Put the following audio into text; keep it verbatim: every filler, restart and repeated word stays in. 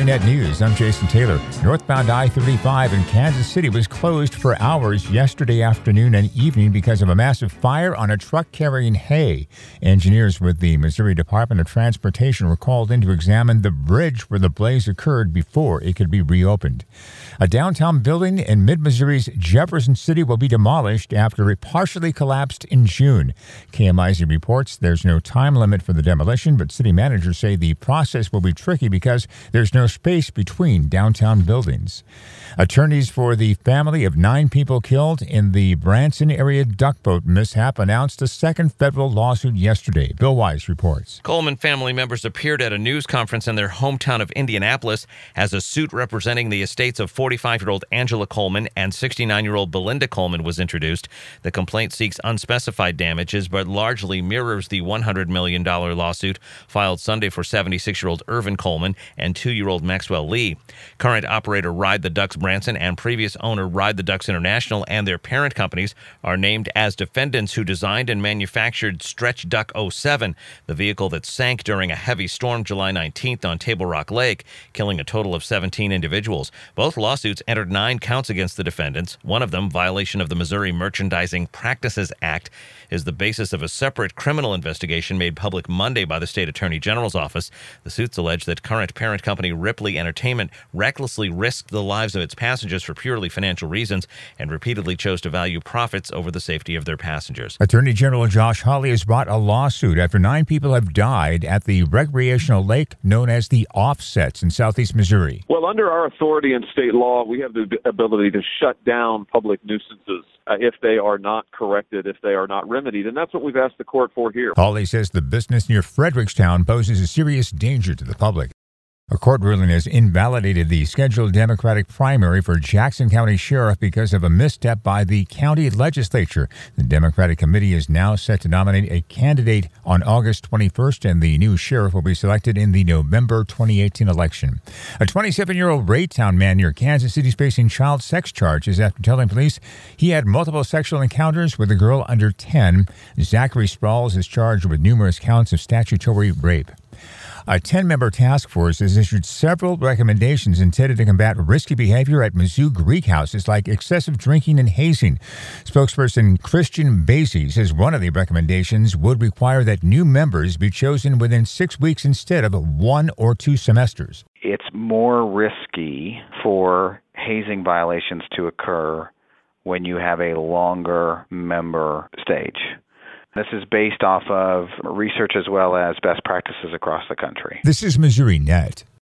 Missouri Net News, I'm Jason Taylor. Northbound I thirty-five in Kansas City was closed for hours yesterday afternoon and evening because of a massive fire on a truck carrying hay. Engineers with the Missouri Department of Transportation were called in to examine the bridge where the blaze occurred before it could be reopened. A downtown building in mid-Missouri's Jefferson City will be demolished after it partially collapsed in June. K M I Z reports there's no time limit for the demolition, but city managers say the process will be tricky because there's no space between downtown buildings. Attorneys for the family of nine people killed in the Branson area duck boat mishap announced a second federal lawsuit yesterday. Bill Wise reports. Coleman family members appeared at a news conference in their hometown of Indianapolis as a suit representing the estates of forty-five-year-old Angela Coleman and sixty-nine-year-old Belinda Coleman was introduced. The complaint seeks unspecified damages, but largely mirrors the one hundred million dollars lawsuit filed Sunday for seventy-six-year-old Irvin Coleman and two-year-old Maxwell Lee. Current operator Ride the Ducks Branson and previous owner Ride the Ducks International and their parent companies are named as defendants who designed and manufactured Stretch Duck oh seven, the vehicle that sank during a heavy storm July nineteenth on Table Rock Lake, killing a total of seventeen individuals. Both lawsuits entered nine counts against the defendants. One of them, violation of the Missouri Merchandising Practices Act, is the basis of a separate criminal investigation made public Monday by the state attorney general's office. The suits allege that current parent company Ripley Entertainment recklessly risked the lives of its passengers for purely financial reasons and repeatedly chose to value profits over the safety of their passengers. Attorney General Josh Hawley has brought a lawsuit after nine people have died at the recreational lake known as the Offsets in southeast Missouri. Well, under our authority and state law, we have the ability to shut down public nuisances uh, if they are not corrected, if they are not remedied, and that's what we've asked the court for here. Hawley says the business near Frederickstown poses a serious danger to the public. A court ruling has invalidated the scheduled Democratic primary for Jackson County Sheriff because of a misstep by the county legislature. The Democratic committee is now set to nominate a candidate on August twenty-first, and the new sheriff will be selected in the November twenty eighteen election. A twenty-seven-year-old Raytown man near Kansas City is facing child sex charges after telling police he had multiple sexual encounters with a girl under ten. Zachary Sprawls is charged with numerous counts of statutory rape. A ten-member task force has issued several recommendations intended to combat risky behavior at Mizzou Greek houses like excessive drinking and hazing. Spokesperson Christian Basie says one of the recommendations would require that new members be chosen within six weeks instead of one or two semesters. It's more risky for hazing violations to occur when you have a longer member stage. This is based off of research as well as best practices across the country. This is Missouri Net.